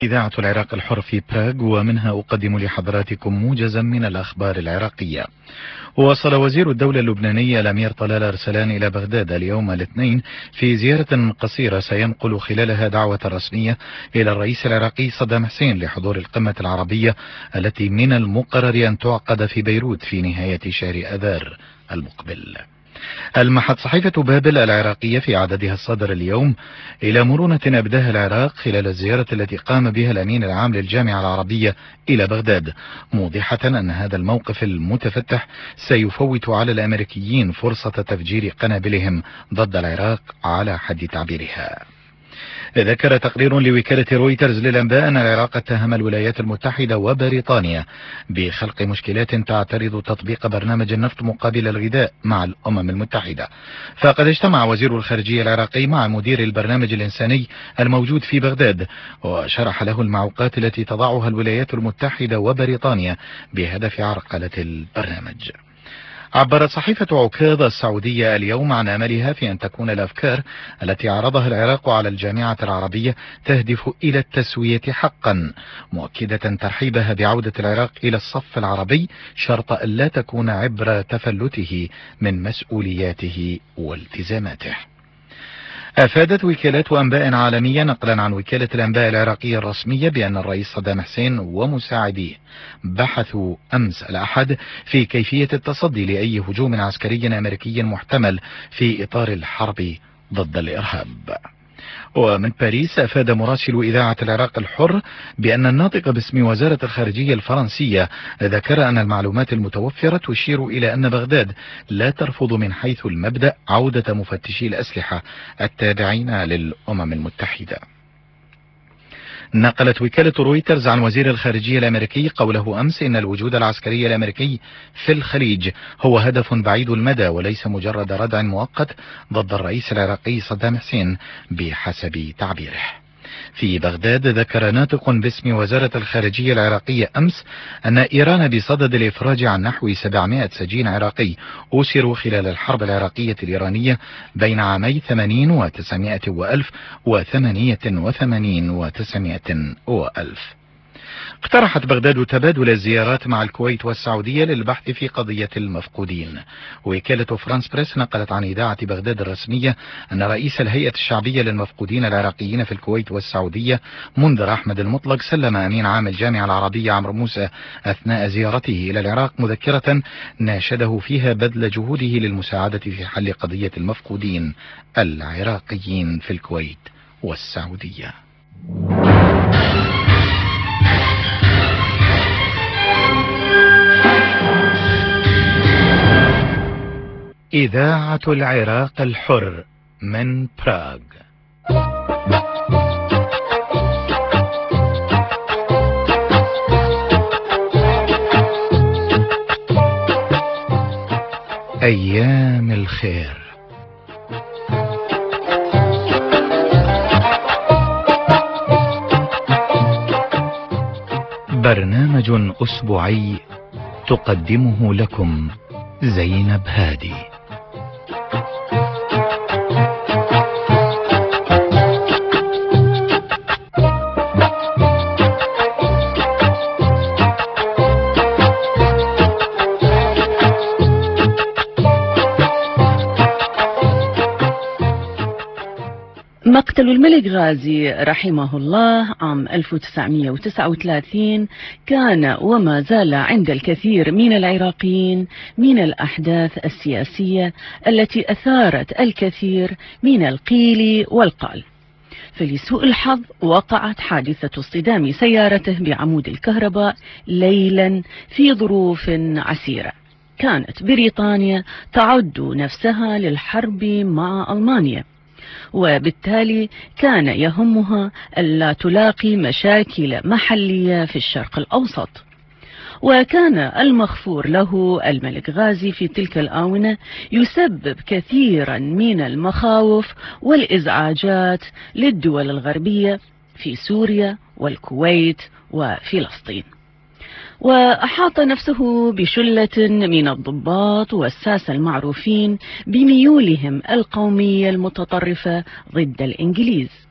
إذاعة العراق الحر في براغ، ومنها أقدم لحضراتكم موجزا من الأخبار العراقية. وصل وزير الدولة اللبناني الأمير طلال أرسلان إلى بغداد اليوم الاثنين في زيارة قصيرة سينقل خلالها دعوة رسمية إلى الرئيس العراقي صدام حسين لحضور القمة العربية التي من المقرر أن تعقد في بيروت في نهاية شهر أذار المقبل. ألمحت صحيفة بابل العراقية في عددها الصادر اليوم إلى مرونة أبداها العراق خلال الزيارة التي قام بها الأمين العام للجامعة العربية إلى بغداد، موضحة أن هذا الموقف المتفتح سيفوت على الأمريكيين فرصة تفجير قنابلهم ضد العراق على حد تعبيرها. ذكر تقرير لوكالة رويترز للأنباء أن العراق اتهم الولايات المتحدة وبريطانيا بخلق مشكلات تعترض تطبيق برنامج النفط مقابل الغذاء مع الأمم المتحدة. فقد اجتمع وزير الخارجية العراقي مع مدير البرنامج الإنساني الموجود في بغداد، وشرح له المعوقات التي تضعها الولايات المتحدة وبريطانيا بهدف عرقلة البرنامج. عبرت صحيفة عكاظ السعودية اليوم عن أملها في أن تكون الأفكار التي عرضها العراق على الجامعة العربية تهدف إلى التسوية حقا، مؤكدة ترحيبها بعودة العراق إلى الصف العربي شرط ألا تكون عبر تفلته من مسؤولياته والتزاماته. أفادت وكالات أنباء عالمية نقلا عن وكالة الأنباء العراقية الرسمية بأن الرئيس صدام حسين ومساعديه بحثوا أمس الأحد في كيفية التصدي لأي هجوم عسكري أمريكي محتمل في إطار الحرب ضد الإرهاب. ومن باريس أفاد مراسل إذاعة العراق الحر بأن الناطق باسم وزارة الخارجية الفرنسية ذكر أن المعلومات المتوفرة تشير إلى أن بغداد لا ترفض من حيث المبدأ عودة مفتشي الأسلحة التابعين للأمم المتحدة. نقلت وكالة رويترز عن وزير الخارجية الأمريكي قوله أمس إن الوجود العسكري الأمريكي في الخليج هو هدف بعيد المدى وليس مجرد ردع مؤقت ضد الرئيس العراقي صدام حسين بحسب تعبيره. في بغداد ذكر ناطق باسم وزارة الخارجية العراقية أمس أن إيران بصدد الإفراج عن نحو 700 سجين عراقي أسروا خلال الحرب العراقية الإيرانية بين عامي 80 و900 وألف و88 و900 وألف. اقترحت بغداد تبادل الزيارات مع الكويت والسعودية للبحث في قضية المفقودين. وكالة فرانس بريس نقلت عن إذاعة بغداد الرسمية أن رئيس الهيئة الشعبية للمفقودين العراقيين في الكويت والسعودية منذر أحمد المطلق سلم أمين عام الجامعة العربية عمرو موسى أثناء زيارته إلى العراق مذكرة ناشده فيها بذل جهوده للمساعدة في حل قضية المفقودين العراقيين في الكويت والسعودية. إذاعة العراق الحر من براغ. أيام الخير. برنامج أسبوعي تقدمه لكم زينب هادي. مقتل الملك غازي رحمه الله عام 1939 كان وما زال عند الكثير من العراقيين من الأحداث السياسية التي أثارت الكثير من القيل والقال. فلسوء الحظ وقعت حادثة اصطدام سيارته بعمود الكهرباء ليلا في ظروف عسيرة. كانت بريطانيا تعد نفسها للحرب مع ألمانيا، وبالتالي كان يهمها ألا تلاقي مشاكل محلية في الشرق الأوسط. وكان المغفور له الملك غازي في تلك الآونة يسبب كثيرا من المخاوف والإزعاجات للدول الغربية في سوريا والكويت وفلسطين، وأحاط نفسه بشلة من الضباط والساسة المعروفين بميولهم القومية المتطرفة ضد الإنجليز.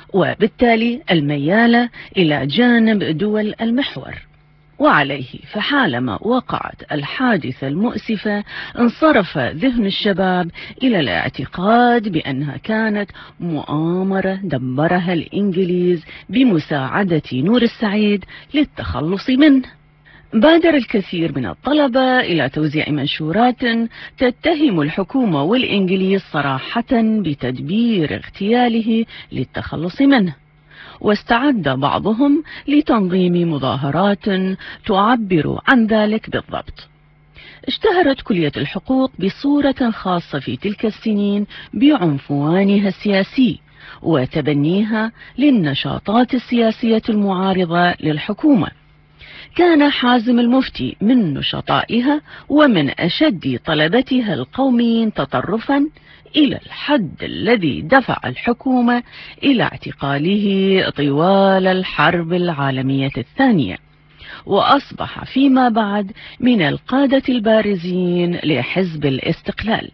وبالتالي الميالة إلى جانب دول المحور. وعليه فحالما وقعت الحادثة المؤسفة انصرف ذهن الشباب إلى الاعتقاد بأنها كانت مؤامرة دبرها الإنجليز بمساعدة نور السعيد للتخلص منه. بادر الكثير من الطلبة إلى توزيع منشورات تتهم الحكومة والإنجليز صراحة بتدبير اغتياله للتخلص منه، واستعد بعضهم لتنظيم مظاهرات تعبر عن ذلك بالضبط. اشتهرت كلية الحقوق بصورة خاصة في تلك السنين بعنفوانها السياسي وتبنيها للنشاطات السياسية المعارضة للحكومة. كان حازم المفتي من نشطائها ومن أشد طلبتها القوميين تطرفا إلى الحد الذي دفع الحكومة إلى اعتقاله طوال الحرب العالمية الثانية، وأصبح فيما بعد من القادة البارزين لحزب الاستقلال.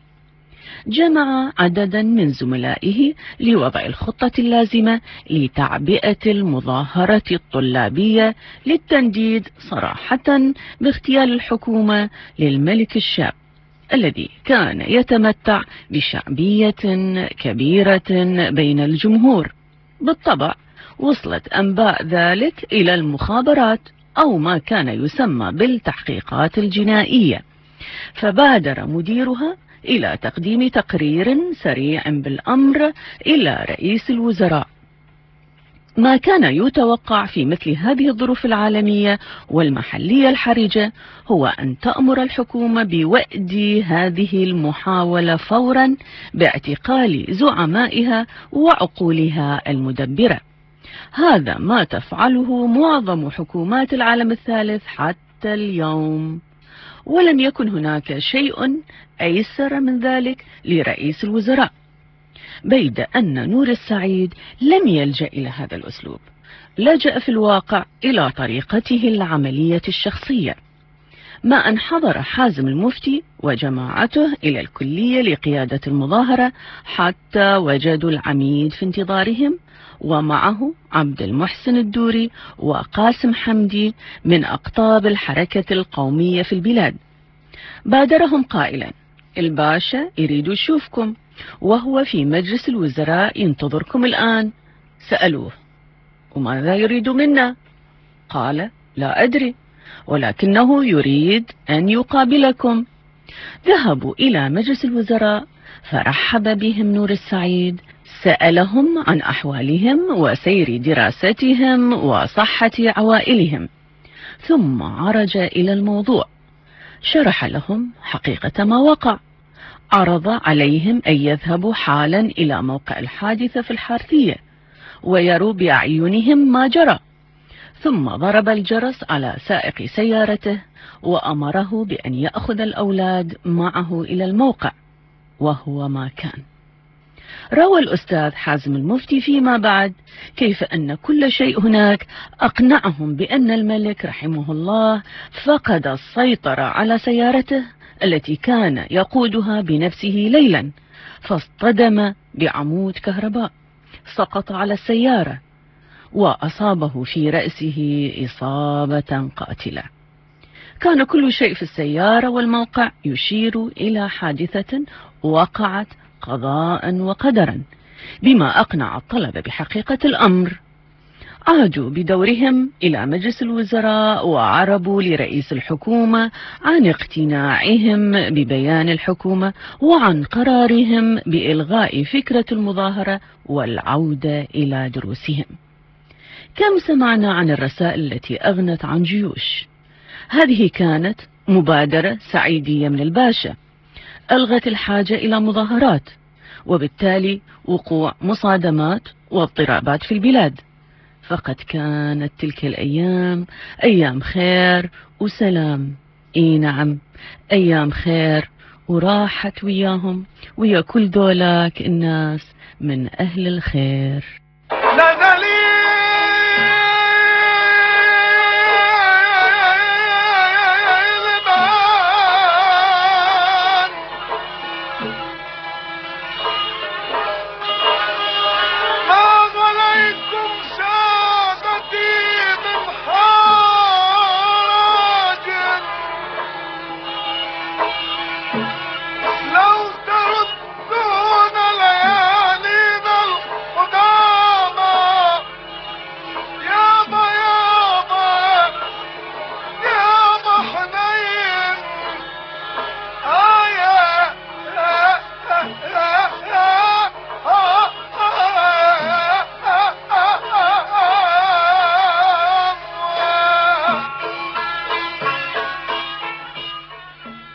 جمع عددا من زملائه لوضع الخطة اللازمة لتعبئة المظاهرة الطلابية للتنديد صراحة باغتيال الحكومة للملك الشاب الذي كان يتمتع بشعبية كبيرة بين الجمهور. بالطبع وصلت أنباء ذلك إلى المخابرات أو ما كان يسمى بالتحقيقات الجنائية، فبادر مديرها إلى تقديم تقرير سريع بالأمر إلى رئيس الوزراء. ما كان يتوقع في مثل هذه الظروف العالمية والمحلية الحرجة هو أن تأمر الحكومة بوأد هذه المحاولة فورا باعتقال زعمائها وعقولها المدبرة. هذا ما تفعله معظم حكومات العالم الثالث حتى اليوم، ولم يكن هناك شيء أيسر من ذلك لرئيس الوزراء، بيد أن نور السعيد لم يلجأ إلى هذا الأسلوب، لجأ في الواقع إلى طريقته العملية الشخصية. ما أن حضر حازم المفتي وجماعته إلى الكلية لقيادة المظاهرة حتى وجدوا العميد في انتظارهم، ومعه عبد المحسن الدوري وقاسم حمدي من أقطاب الحركة القومية في البلاد. بادرهم قائلا: الباشا يريد يشوفكم وهو في مجلس الوزراء ينتظركم الآن. سألوه: وماذا يريد منا؟ قال: لا أدري، ولكنه يريد أن يقابلكم. ذهبوا إلى مجلس الوزراء فرحب بهم نور السعيد، سألهم عن أحوالهم وسير دراستهم وصحة عوائلهم، ثم عرج إلى الموضوع، شرح لهم حقيقة ما وقع، عرض عليهم أن يذهبوا حالا إلى موقع الحادثة في الحارثية ويروا بأعينهم ما جرى، ثم ضرب الجرس على سائق سيارته وأمره بأن يأخذ الأولاد معه إلى الموقع، وهو ما كان. روى الأستاذ حازم المفتي فيما بعد كيف أن كل شيء هناك أقنعهم بأن الملك رحمه الله فقد السيطرة على سيارته التي كان يقودها بنفسه ليلا، فاصطدم بعمود كهرباء سقط على السيارة وأصابه في رأسه إصابة قاتلة. كان كل شيء في السيارة والموقع يشير إلى حادثة وقعت قضاء وقدرا، بما أقنع الطلبة بحقيقة الأمر. عادوا بدورهم إلى مجلس الوزراء وعربوا لرئيس الحكومة عن اقتناعهم ببيان الحكومة وعن قرارهم بإلغاء فكرة المظاهرة والعودة إلى دروسهم. كم سمعنا عن الرسائل التي أغنت عن جيوش. هذه كانت مبادرة سعيدية من الباشا، ألغت الحاجة إلى مظاهرات، وبالتالي وقوع مصادمات واضطرابات في البلاد. فقد كانت تلك الأيام أيام خير وسلام. إي نعم، أيام خير، وراحت وياهم ويا كل ذولاك الناس من أهل الخير. ما ظليت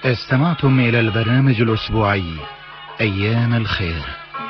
استمعتم إلى البرنامج الأسبوعي أيام الخير.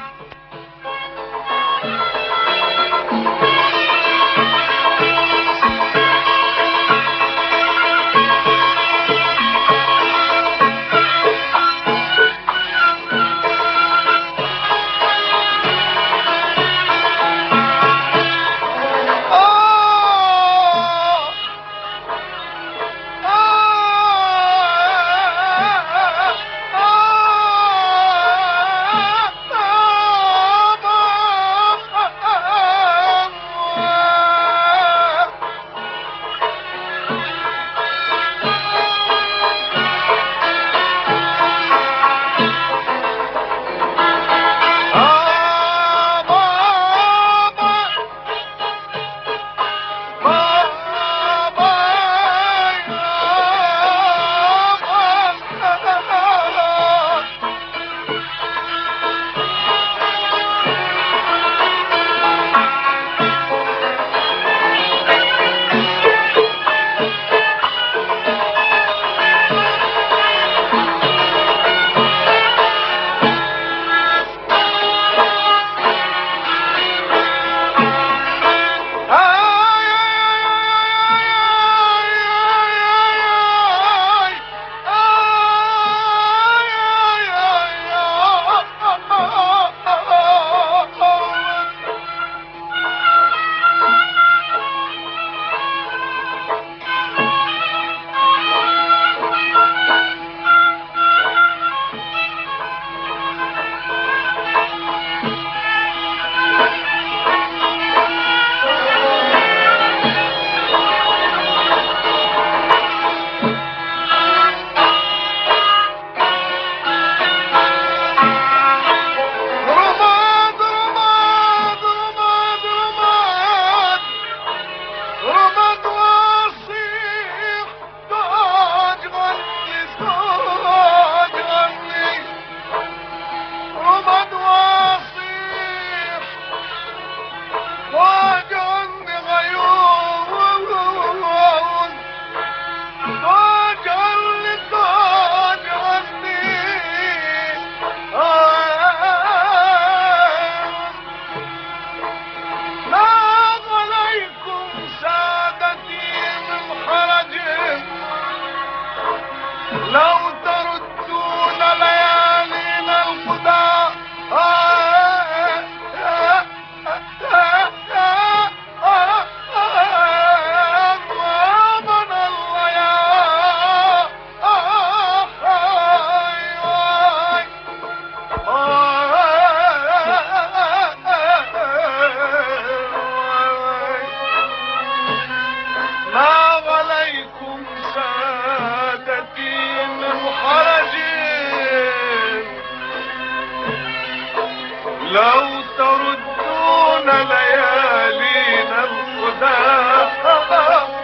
لو تردون ليالينا الخداع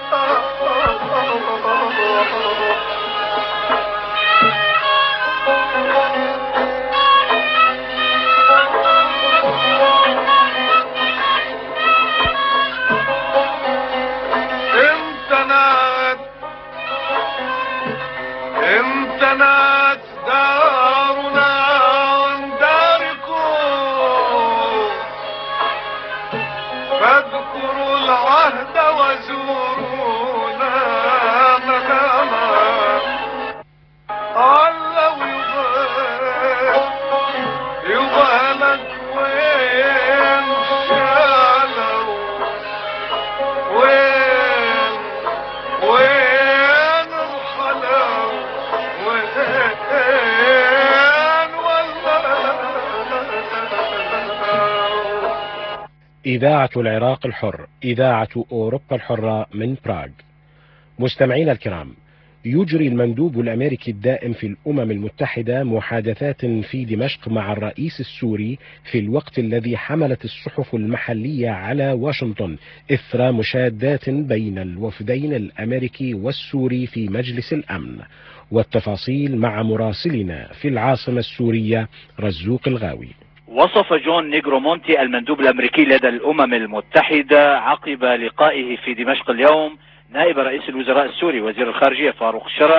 امتنعت دارنا عن داركم، فاذكروا العهد وزورونا مناما. علو يبالك وين شالوا وين الحلاو إذاعة العراق الحر، إذاعة أوروبا الحرة من براغ. مستمعينا الكرام، يجري المندوب الأمريكي الدائم في الأمم المتحدة محادثات في دمشق مع الرئيس السوري في الوقت الذي حملت الصحف المحلية على واشنطن إثر مشادات بين الوفدين الأمريكي والسوري في مجلس الأمن. والتفاصيل مع مراسلنا في العاصمة السورية رزوق الغاوي. وصف جون نيغرومونتي المندوب الأمريكي لدى الأمم المتحدة عقب لقائه في دمشق اليوم نائب رئيس الوزراء السوري وزير الخارجية فاروق شرع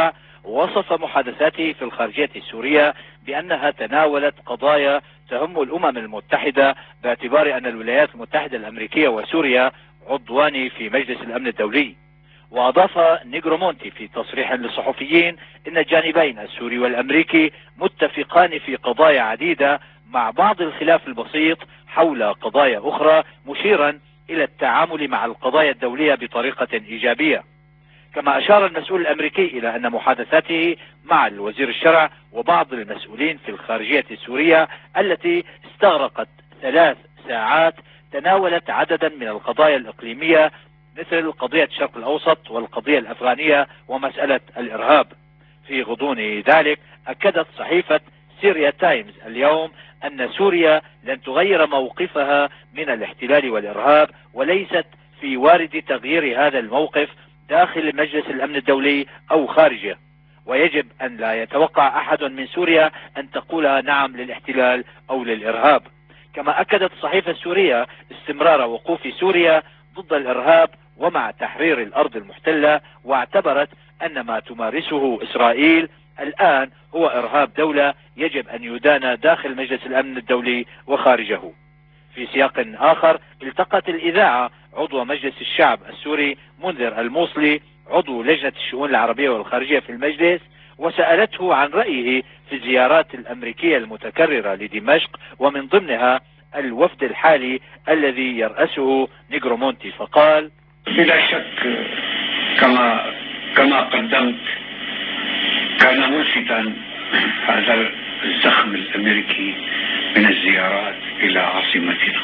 وصف محادثاته في الخارجية السورية بأنها تناولت قضايا تهم الأمم المتحدة، باعتبار أن الولايات المتحدة الأمريكية وسوريا عضوان في مجلس الأمن الدولي. وأضاف نيغرومونتي في تصريح للصحفيين إن الجانبين السوري والأمريكي متفقان في قضايا عديدة مع بعض الخلاف البسيط حول قضايا أخرى، مشيرا إلى التعامل مع القضايا الدولية بطريقة إيجابية. كما أشار المسؤول الأمريكي إلى أن محادثاته مع الوزير الشرع وبعض المسؤولين في الخارجية السورية التي استغرقت 3 ساعات تناولت عددا من القضايا الإقليمية مثل قضية الشرق الأوسط والقضية الأفغانية ومسألة الإرهاب. في غضون ذلك أكدت صحيفة سوريا تايمز اليوم أن سوريا لن تغير موقفها من الاحتلال والإرهاب، وليست في وارد تغيير هذا الموقف داخل مجلس الأمن الدولي أو خارجه، ويجب أن لا يتوقع أحد من سوريا أن تقول نعم للاحتلال أو للإرهاب. كما أكدت الصحيفة السورية استمرار وقوف سوريا ضد الإرهاب ومع تحرير الأرض المحتلة، واعتبرت أن ما تمارسه إسرائيل الآن هو إرهاب دولة يجب أن يدان داخل مجلس الأمن الدولي وخارجه. في سياق آخر التقت الإذاعة عضو مجلس الشعب السوري منذر الموصلي عضو لجنة الشؤون العربية والخارجية في المجلس، وسألته عن رأيه في الزيارات الأمريكية المتكررة لدمشق ومن ضمنها الوفد الحالي الذي يرأسه نيغرومونتي، فقال: بلا شك كما قدمت كان ملفتا هذا الزخم الأمريكي من الزيارات إلى عاصمتنا.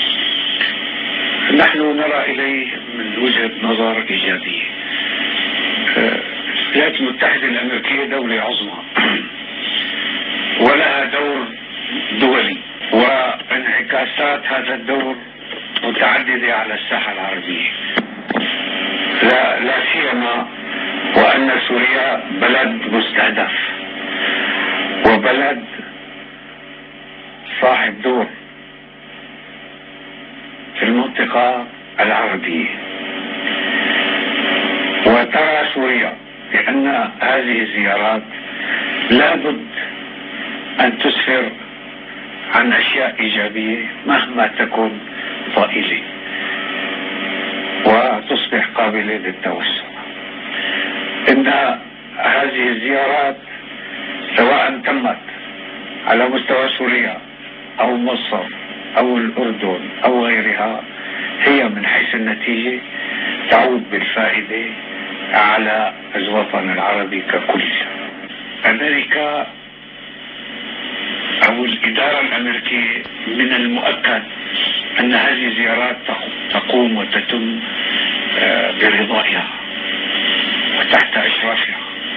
نحن نرى إليه من وجهة نظر إيجابية. الولايات المتحدة الأمريكية دولة عظمى ولها دور دولي، وانعكاسات هذا الدور متعددة على الساحة العربية، لا سيما وأن سوريا بلد مستهدف وبلد صاحب دور في المنطقة العربية. وترى سوريا بأن هذه الزيارات لابد أن تسفر عن أشياء إيجابية مهما تكون ضئيلة، وتصبح قابلة للتوسع. إن هذه الزيارات سواء تمت على مستوى سوريا أو مصر أو الأردن أو غيرها، هي من حيث النتيجة تعود بالفائدة على الوطن العربي ككل. أمريكا أو الإدارة الأمريكية من المؤكد أن هذه الزيارات تقوم وتتم برضائها وتحت إشرافها،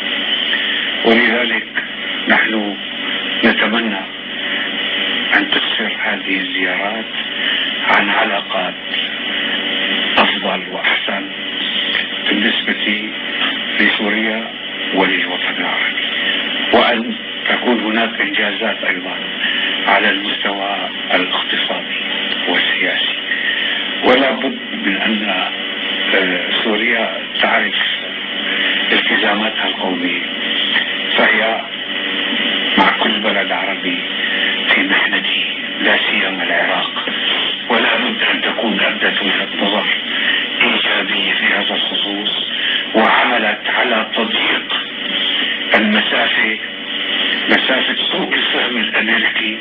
ولذلك نحن نتمنى أن تسفر هذه الزيارات عن علاقات أفضل وأحسن بالنسبة لسوريا وللوطن العربي، وأن تكون هناك إنجازات أيضا على المستوى الاقتصادي والسياسي. ولا بد من أن سوريا تعرف التزاماتها القومية، فهي مع كل بلد عربي في محنته لا سيما العراق، ولا بد أن تكون أبدت وجهة نظر إيجابية في هذا الخصوص، وعملت على تضييق مسافة سوء الفهم الأمريكي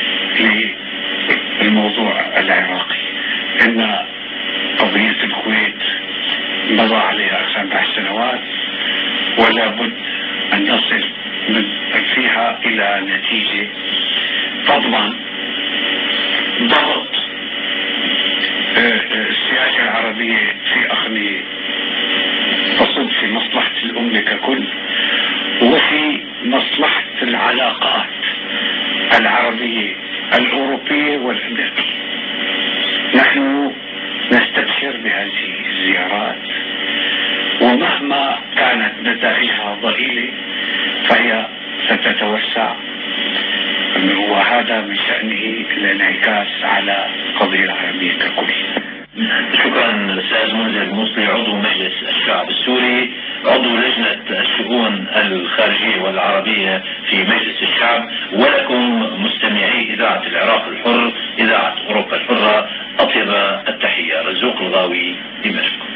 للموضوع العراقي. إن قضية الكويت مضى عليها أكثر من 10 سنوات، ولا بد أن نصل فيها إلى نتيجة تضمن ضبط السياسة العربية في أخذ تصب في مصلحة الأمة ككل وفي مصلحة العلاقات العربية الأوروبية والأمريكية. نحن نستبشر بهذه الزيارات، ومهما كانت نتائجها ضئيلة فهي ستتوسع، وهذا من شأنه الانعكاس على القضية العربية ككل. شكرا أستاذ منذر الموصلي عضو مجلس الشعب السوري، عضو لجنة الشؤون الخارجية والعربية في مجلس الشعب، ولكم مستمعي إذاعة العراق الحر إذاعة أوروبا الحرة أطيب التحية. رزوق الغاوي، دمشق.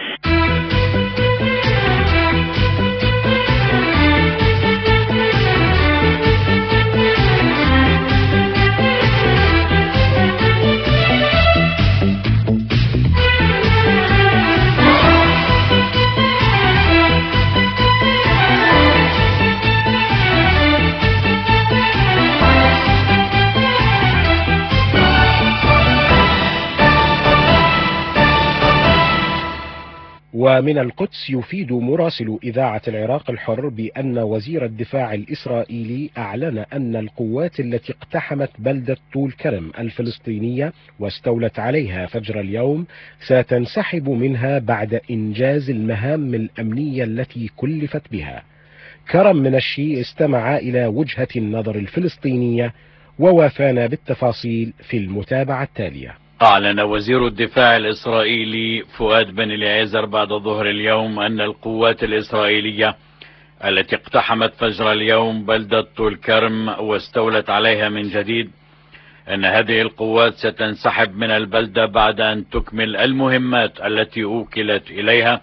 ومن القدس يفيد مراسل إذاعة العراق الحر بأن وزير الدفاع الإسرائيلي أعلن أن القوات التي اقتحمت بلدة طول كرم الفلسطينية واستولت عليها فجر اليوم ستنسحب منها بعد إنجاز المهام الأمنية التي كلفت بها. كرم منشي استمع إلى وجهة النظر الفلسطينية ووافانا بالتفاصيل في المتابعة التالية. أعلن وزير الدفاع الإسرائيلي فؤاد بن اليعزر بعد ظهر اليوم أن القوات الإسرائيلية التي اقتحمت فجر اليوم بلدة طول كرم واستولت عليها من جديد أن هذه القوات ستنسحب من البلدة بعد أن تكمل المهمات التي أوكلت إليها،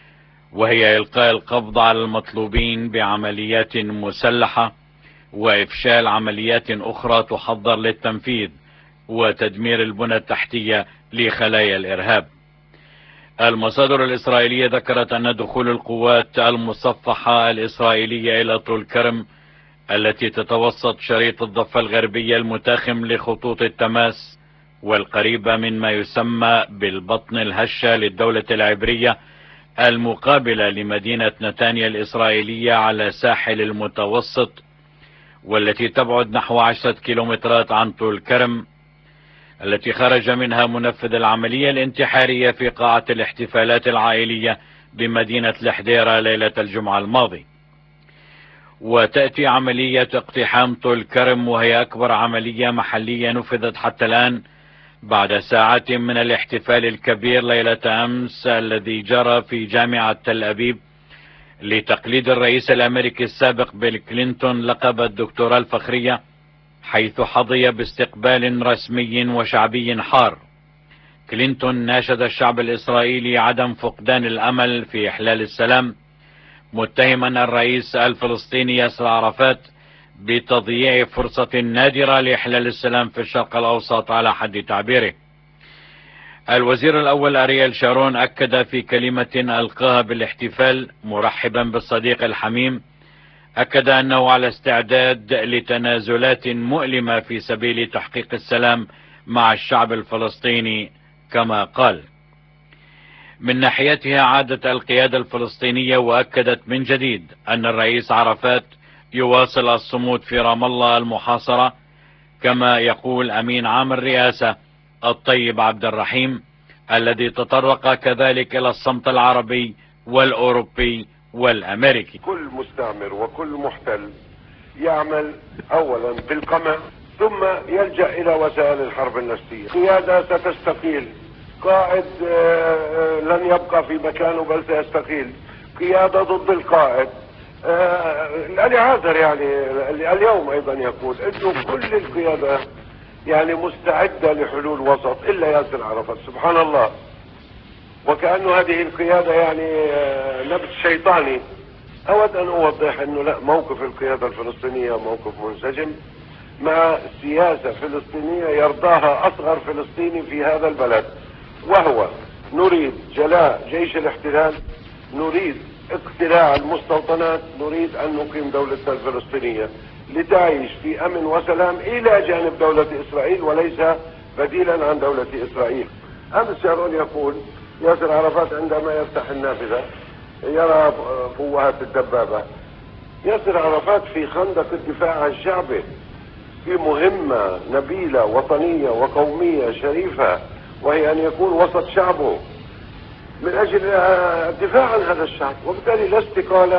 وهي إلقاء القبض على المطلوبين بعمليات مسلحة وإفشال عمليات أخرى تحضر للتنفيذ وتدمير البنى التحتية لخلايا الإرهاب. المصادر الإسرائيلية ذكرت أن دخول القوات المصفحة الإسرائيلية إلى طول كرم التي تتوسط شريط الضفة الغربية المتاخم لخطوط التماس والقريبة من ما يسمى بالبطن الهشة للدولة العبرية المقابلة لمدينة نتانيا الإسرائيلية على ساحل المتوسط، والتي تبعد نحو 10 كيلومترات عن طول كرم، التي خرج منها منفذ العملية الانتحارية في قاعة الاحتفالات العائلية بمدينة الحديرة ليلة الجمعة الماضي. وتأتي عملية اقتحام طول كرم وهي أكبر عملية محلية نفذت حتى الآن بعد ساعات من الاحتفال الكبير ليلة أمس الذي جرى في جامعة تل أبيب لتقليد الرئيس الأمريكي السابق بيل كلينتون لقب الدكتوراه الفخرية، حيث حظي باستقبال رسمي وشعبي حار. كلينتون ناشد الشعب الإسرائيلي عدم فقدان الأمل في إحلال السلام، متهما الرئيس الفلسطيني ياسر عرفات بتضييع فرصة نادرة لإحلال السلام في الشرق الأوسط على حد تعبيره. الوزير الأول أرييل شارون أكد في كلمة ألقاها بالاحتفال مرحبا بالصديق الحميم، أكد أنه على استعداد لتنازلات مؤلمة في سبيل تحقيق السلام مع الشعب الفلسطيني كما قال. من ناحيتها عادت القيادة الفلسطينية وأكدت من جديد أن الرئيس عرفات يواصل الصمود في رام الله المحاصرة، كما يقول أمين عام الرئاسة الطيب عبد الرحيم الذي تطرق كذلك إلى الصمت العربي والأوروبي والأمريكي. كل مستعمر وكل محتل يعمل أولا بالقمع ثم يلجأ إلى وسائل الحرب النفسية. قيادة ستستقيل، قائد لن يبقى في مكانه بل سيستقيل، قيادة ضد القائد. الألي عازر يعني اليوم أيضا يقول إنه كل القيادة يعني مستعدة لحلول وسط إلا ياسر عرفات. سبحان الله، وكأنه هذه القيادة يعني نبت شيطاني. أود أن أوضح أنه لا، موقف القيادة الفلسطينية موقف منسجم مع سياسة فلسطينية يرضاها أصغر فلسطيني في هذا البلد، وهو نريد جلاء جيش الاحتلال، نريد اقتلاع المستوطنات، نريد أن نقيم دولتنا الفلسطينية لتعيش في أمن وسلام إلى جانب دولة إسرائيل وليس بديلا عن دولة إسرائيل. أمس شارون يقول ياسر عرفات عندما يفتح النافذة يرى فوهات الدبابة. ياسر عرفات في خندق الدفاع عن شعبه، في مهمة نبيلة وطنية وقومية شريفة، وهي أن يكون وسط شعبه من أجل الدفاع عن هذا الشعب، وبالتالي لا استقالة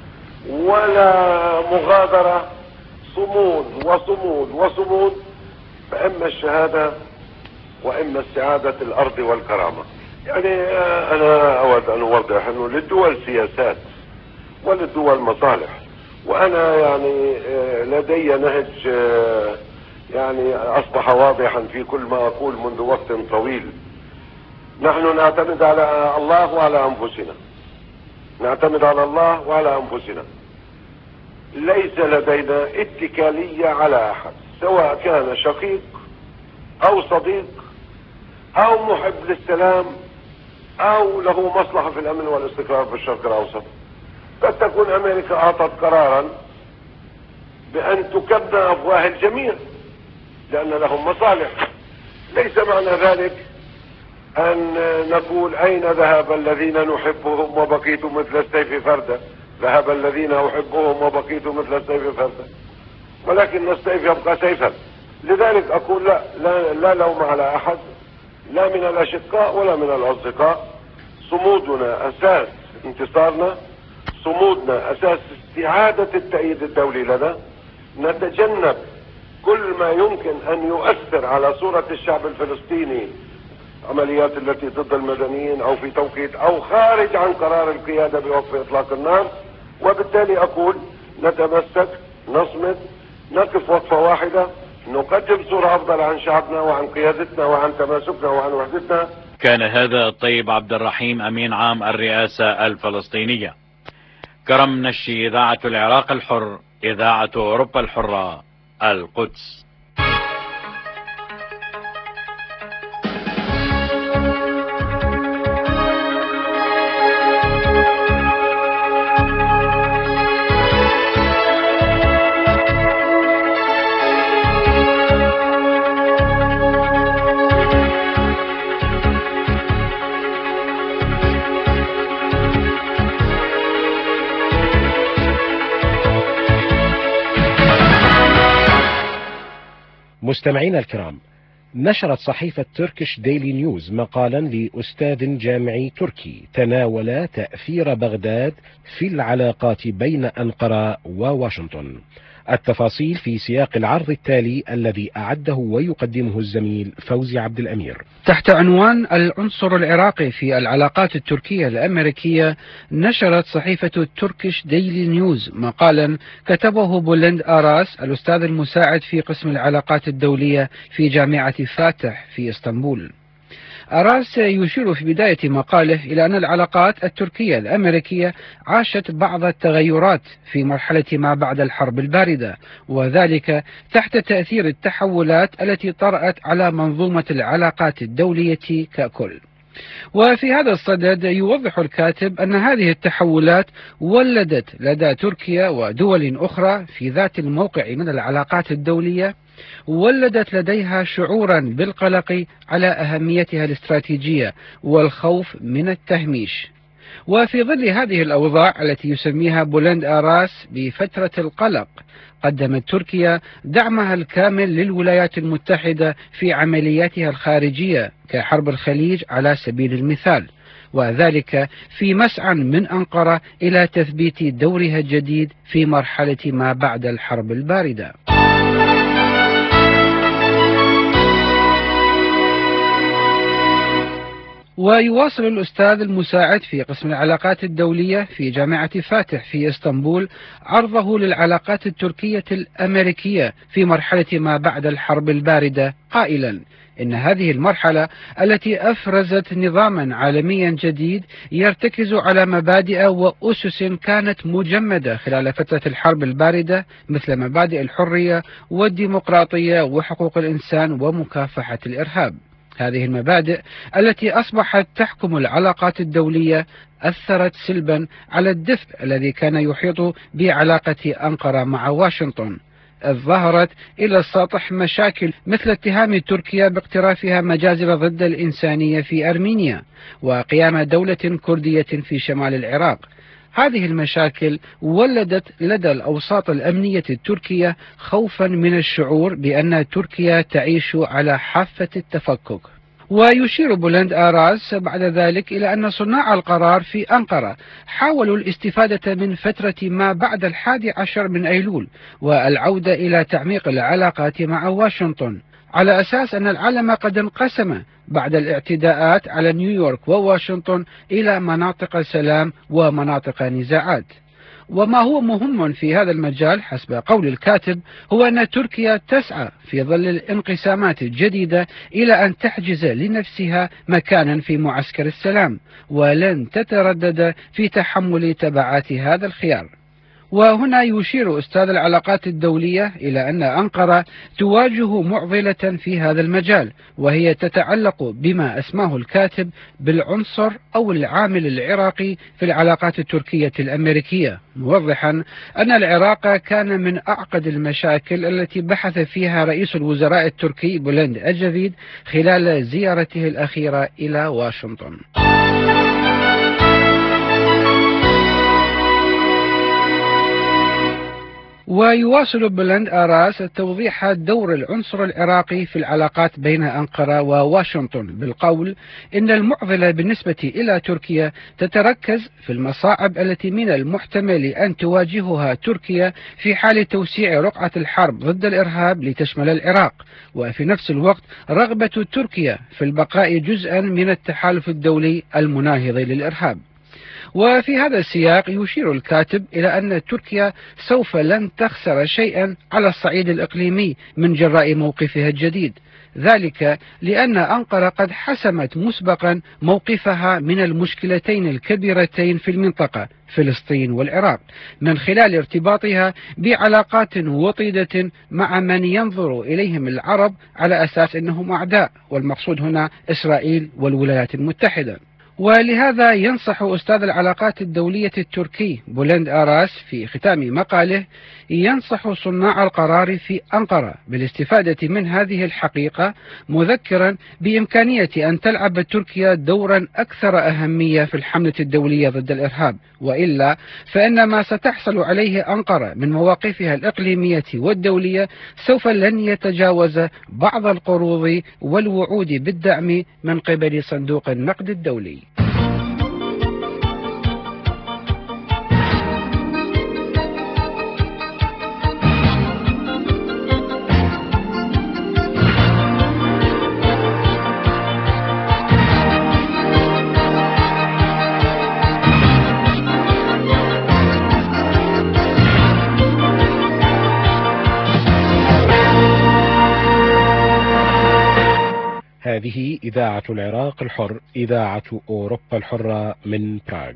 ولا مغادرة، صمود وصمود وصمود، فإما الشهادة وإما استعادة الأرض والكرامة. يعني أنا أود أن أوضح أنه للدول سياسات وللدول مصالح، وأنا يعني لدي نهج يعني أصبح واضحا في كل ما أقول منذ وقت طويل. نحن نعتمد على الله وعلى أنفسنا، نعتمد على الله وعلى أنفسنا، ليس لدينا اتكالية على أحد، سواء كان شقيق أو صديق أو محب للسلام أو له مصلحة في الأمن والاستقرار في الشرق الأوسط. قد تكون أمريكا أعطت قرارا بأن تكبن أفواه الجميع لأن لهم مصالح، ليس معنى ذلك أن نقول أين ذهب الذين نحبهم وبقيت مثل السيف فردا. ذهب الذين أحبهم وبقيت مثل السيف فردا، ولكن السيف يبقى سيفا. لذلك أقول لا لوم على أحد، لا من الأشقاء ولا من الأصدقاء. صمودنا أساس انتصارنا، صمودنا أساس استعادة التأييد الدولي لنا. نتجنب كل ما يمكن أن يؤثر على صورة الشعب الفلسطيني، عمليات التي ضد المدنيين أو في توقيت أو خارج عن قرار القيادة بوقف إطلاق النار. وبالتالي أقول نتمسك، نصمد، نقف وقفة واحدة، نقدم صورة أفضل عن شعبنا وعن قيادتنا وعن تماسكنا وعن وحدتنا. كان هذا الطيب عبد الرحيم أمين عام الرئاسة الفلسطينية. كرم نشي إذاعة العراق الحر، إذاعة أوروبا الحرة، القدس. مستمعينا الكرام، نشرت صحيفة تركيش ديلي نيوز مقالا لأستاذ جامعي تركي تناول تأثير بغداد في العلاقات بين أنقرة وواشنطن. التفاصيل في سياق العرض التالي الذي أعده ويقدمه الزميل فوزي عبد الأمير. تحت عنوان العنصر العراقي في العلاقات التركية الأمريكية، نشرت صحيفة تركيش ديلي نيوز مقالا كتبه بولند آراس، الأستاذ المساعد في قسم العلاقات الدولية في جامعة فاتح في اسطنبول. آراس يشير في بداية مقاله إلى أن العلاقات التركية الأمريكية عاشت بعض التغيرات في مرحلة ما بعد الحرب الباردة، وذلك تحت تأثير التحولات التي طرأت على منظومة العلاقات الدولية ككل. وفي هذا الصدد يوضح الكاتب أن هذه التحولات ولدت لدى تركيا ودول أخرى في ذات الموقع من العلاقات الدولية، ولدت لديها شعورا بالقلق على أهميتها الاستراتيجية والخوف من التهميش. وفي ظل هذه الأوضاع التي يسميها بولند آراس بفترة القلق، قدمت تركيا دعمها الكامل للولايات المتحدة في عملياتها الخارجية كحرب الخليج على سبيل المثال، وذلك في مسعى من أنقرة إلى تثبيت دورها الجديد في مرحلة ما بعد الحرب الباردة. ويواصل الأستاذ المساعد في قسم العلاقات الدولية في جامعة فاتح في اسطنبول عرضه للعلاقات التركية الأمريكية في مرحلة ما بعد الحرب الباردة، قائلا إن هذه المرحلة التي أفرزت نظاما عالميا جديد يرتكز على مبادئ وأسس كانت مجمدة خلال فترة الحرب الباردة، مثل مبادئ الحرية والديمقراطية وحقوق الإنسان ومكافحة الإرهاب. هذه المبادئ التي أصبحت تحكم العلاقات الدولية أثرت سلبا على الدفء الذي كان يحيط بعلاقة أنقرة مع واشنطن، إذ ظهرت إلى السطح مشاكل مثل اتهام تركيا باقترافها مجازر ضد الإنسانية في أرمينيا وقيام دولة كردية في شمال العراق. هذه المشاكل ولدت لدى الأوساط الأمنية التركية خوفا من الشعور بأن تركيا تعيش على حافة التفكك. ويشير بولند آراس بعد ذلك إلى أن صناع القرار في أنقرة حاولوا الاستفادة من فترة ما بعد 11 من أيلول والعودة إلى تعميق العلاقات مع واشنطن، على أساس أن العالم قد انقسم بعد الاعتداءات على نيويورك وواشنطن إلى مناطق سلام ومناطق نزاعات. وما هو مهم في هذا المجال حسب قول الكاتب هو أن تركيا تسعى في ظل الانقسامات الجديدة إلى أن تحجز لنفسها مكانا في معسكر السلام، ولن تتردد في تحمل تبعات هذا الخيار. وهنا يشير أستاذ العلاقات الدولية إلى أن أنقرة تواجه معضلة في هذا المجال، وهي تتعلق بما أسماه الكاتب بالعنصر أو العامل العراقي في العلاقات التركية الأمريكية، موضحا أن العراق كان من أعقد المشاكل التي بحث فيها رئيس الوزراء التركي بولند أجافيد خلال زيارته الأخيرة إلى واشنطن. ويواصل بولند آراس توضيح دور العنصر العراقي في العلاقات بين أنقرة وواشنطن بالقول إن المعضلة بالنسبة إلى تركيا تتركز في المصاعب التي من المحتمل أن تواجهها تركيا في حال توسيع رقعة الحرب ضد الإرهاب لتشمل العراق، وفي نفس الوقت رغبة تركيا في البقاء جزءا من التحالف الدولي المناهض للإرهاب. وفي هذا السياق يشير الكاتب إلى أن تركيا سوف لن تخسر شيئا على الصعيد الإقليمي من جراء موقفها الجديد، ذلك لأن أنقرة قد حسمت مسبقا موقفها من المشكلتين الكبيرتين في المنطقة فلسطين والعراق من خلال ارتباطها بعلاقات وطيدة مع من ينظر إليهم العرب على أساس أنهم أعداء، والمقصود هنا إسرائيل والولايات المتحدة. ولهذا ينصح أستاذ العلاقات الدولية التركي بولند آراس في ختام مقاله ينصح صناع القرار في أنقرة بالاستفادة من هذه الحقيقة، مذكرا بإمكانية أن تلعب تركيا دورا أكثر أهمية في الحملة الدولية ضد الإرهاب، وإلا فإن ما ستحصل عليه أنقرة من مواقفها الإقليمية والدولية سوف لن يتجاوز بعض القروض والوعود بالدعم من قبل صندوق النقد الدولي. هذه إذاعة العراق الحر، إذاعة أوروبا الحرة من براغ.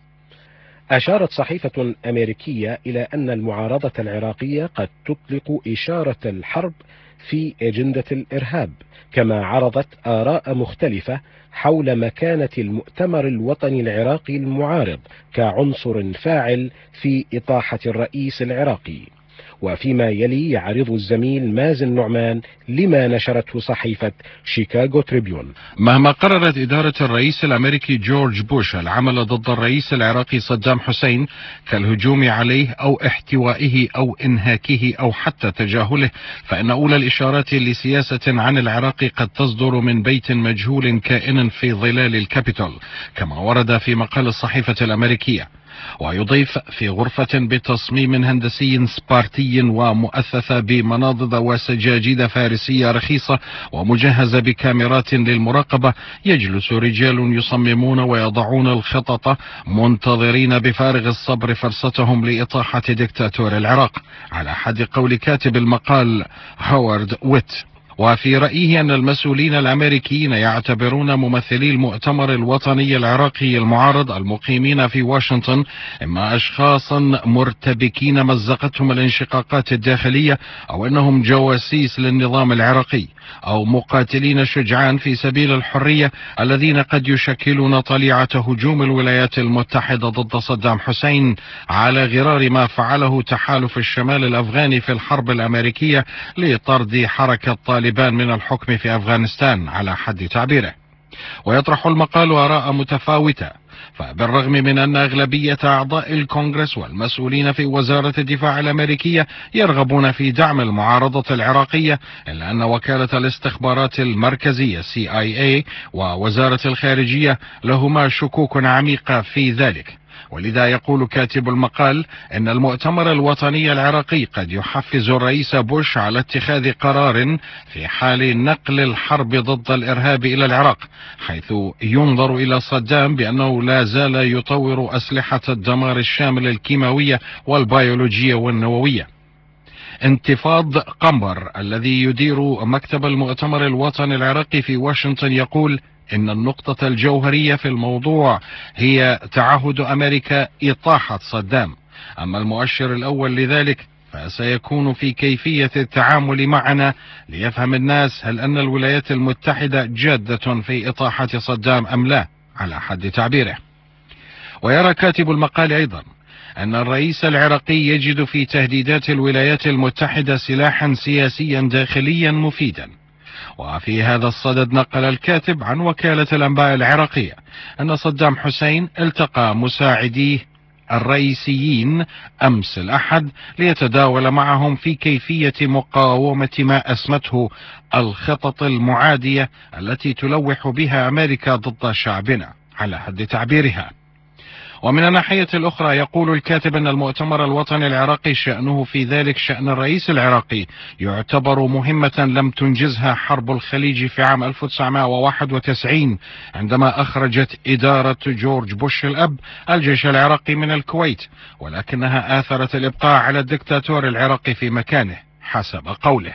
أشارت صحيفة أمريكية إلى أن المعارضة العراقية قد تطلق إشارة الحرب في أجندة الإرهاب، كما عرضت آراء مختلفة حول مكانة المؤتمر الوطني العراقي المعارض كعنصر فاعل في إطاحة الرئيس العراقي. وفيما يلي يعرض الزميل مازن نعمان لما نشرته صحيفة شيكاغو تريبيون. مهما قررت إدارة الرئيس الأمريكي جورج بوش العمل ضد الرئيس العراقي صدام حسين كالهجوم عليه أو احتوائه أو إنهاكه أو حتى تجاهله، فإن أولى الإشارات لسياسة عن العراق قد تصدر من بيت مجهول كائن في ظلال الكابيتول كما ورد في مقال الصحيفة الأمريكية. ويضيف في غرفة بتصميم هندسي سبارتي ومؤثثة بمناضد وسجاجيد فارسية رخيصة ومجهزة بكاميرات للمراقبة يجلس رجال يصممون ويضعون الخطط منتظرين بفارغ الصبر فرصتهم لإطاحة دكتاتور العراق، على حد قول كاتب المقال هوارد ويت. وفي رأيه أن المسؤولين الأمريكيين يعتبرون ممثلي المؤتمر الوطني العراقي المعارض المقيمين في واشنطن إما أشخاصا مرتبكين مزقتهم الانشقاقات الداخلية، أو أنهم جواسيس للنظام العراقي، أو مقاتلين شجعان في سبيل الحرية الذين قد يشكلون طليعة هجوم الولايات المتحدة ضد صدام حسين، على غرار ما فعله تحالف الشمال الأفغاني في الحرب الأمريكية لطرد حركة طالبان من الحكم في أفغانستان على حد تعبيره. ويطرح المقال آراء متفاوتة، فبالرغم من أن أغلبية أعضاء الكونغرس والمسؤولين في وزارة الدفاع الأمريكية يرغبون في دعم المعارضة العراقية، إلا أن وكالة الاستخبارات المركزية CIA ووزارة الخارجية لهما شكوك عميقة في ذلك. ولذا يقول كاتب المقال إن المؤتمر الوطني العراقي قد يحفز الرئيس بوش على اتخاذ قرار في حال نقل الحرب ضد الإرهاب إلى العراق، حيث ينظر إلى صدام بأنه لا زال يطور أسلحة الدمار الشامل الكيماوية والبيولوجية والنووية. انتفاض قمبر الذي يدير مكتب المؤتمر الوطني العراقي في واشنطن يقول إن النقطة الجوهرية في الموضوع هي تعهد أمريكا إطاحة صدام، أما المؤشر الأول لذلك فسيكون في كيفية التعامل معنا ليفهم الناس هل أن الولايات المتحدة جادة في إطاحة صدام أم لا على حد تعبيره. ويرى كاتب المقال أيضا أن الرئيس العراقي يجد في تهديدات الولايات المتحدة سلاحا سياسيا داخليا مفيدا. وفي هذا الصدد نقل الكاتب عن وكالة الأنباء العراقية أن صدام حسين التقى مساعديه الرئيسيين أمس الأحد ليتداول معهم في كيفية مقاومة ما أسمته الخطط المعادية التي تلوح بها أمريكا ضد شعبنا على حد تعبيرها. ومن الناحية الأخرى يقول الكاتب أن المؤتمر الوطني العراقي شأنه في ذلك شأن الرئيس العراقي يعتبر مهمة لم تنجزها حرب الخليج في عام 1991 عندما أخرجت إدارة جورج بوش الأب الجيش العراقي من الكويت، ولكنها آثرت الإبقاء على الدكتاتور العراقي في مكانه حسب قوله.